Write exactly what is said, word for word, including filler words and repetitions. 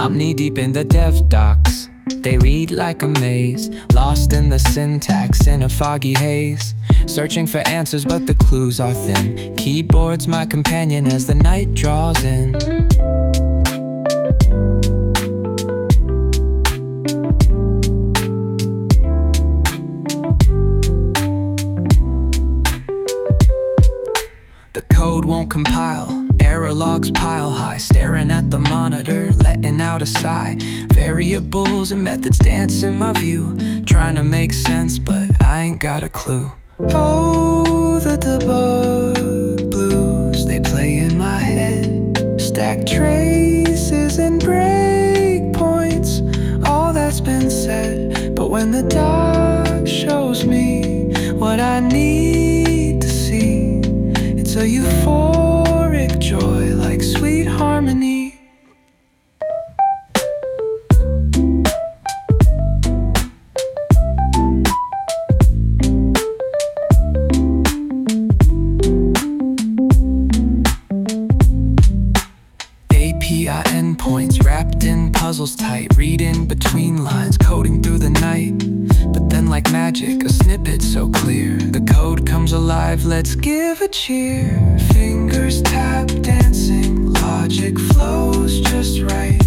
I'm knee-deep in the dev docs. They read like a maze, lost in the syntax in a foggy haze. Searching for answers but the clues are thin. Keyboard's my companion as the night draws in. The code won't compile, error logs pile high. Staring at the monitor, letting out a sigh. Variables and methods dance in my view, trying to make sense but I ain't got a clue. Oh, the debug blues, they play in my head. Stack traces and breakpoints, all that's been said. But when the dark shows me what I need to see, it's a euphoric joy like sweet harmony. A P I endpoints wrapped in puzzles tight, reading between lines, coding through the night. But then like magic, a snippet so clear, the code comes alive, let's give a cheer. Fingers tap dancing, logic flows just right.